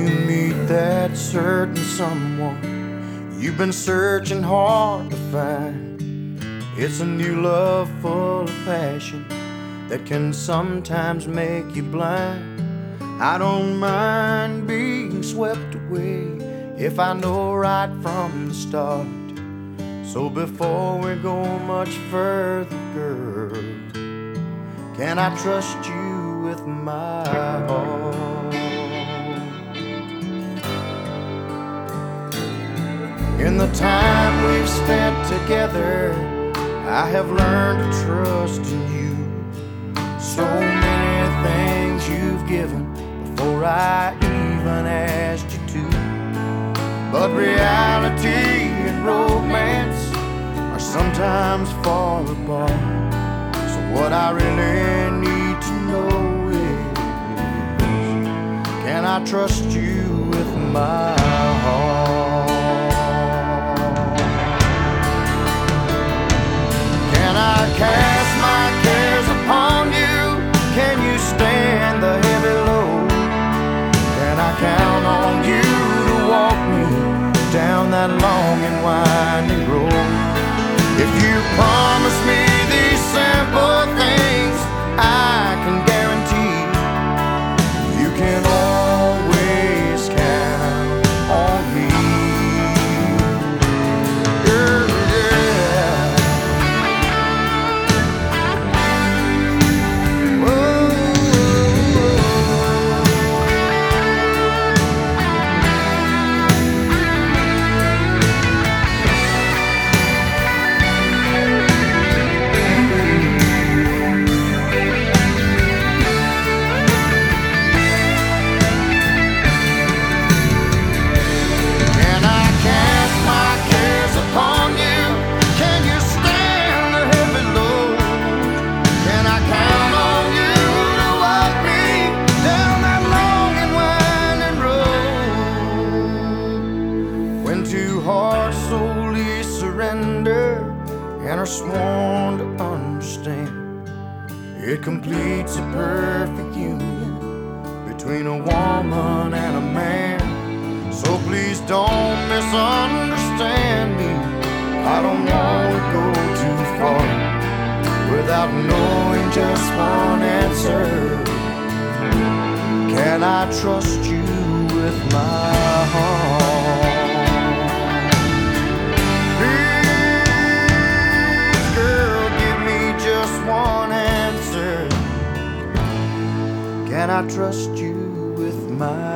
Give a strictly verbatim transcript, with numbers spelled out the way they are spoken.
you meet that certain someone you've been searching hard to find. It's a new love full of passion that can sometimes make you blind. I don't mind being swept away if I know right from the start. So before we go much further, girl, can I trust you with my heart? In the time we've spent together, I have learned to trust in you. So many things you've given before I even asked you to. But reality and romance are sometimes far apart. So what I really need to know is, can I trust you with my heart? Can I cast my cares upon you? Can you stand the heavy load? Can I count on you to walk me down that long and winding road? If you promise me these simple things, I can guarantee you can always count on me. Yeah, yeah. Whoa. And are sworn to understand, it completes a perfect union between a woman and a man. So please don't misunderstand me. I don't want to go too far without knowing just one answer. Can I trust you with my heart? One answer. Can I trust you with my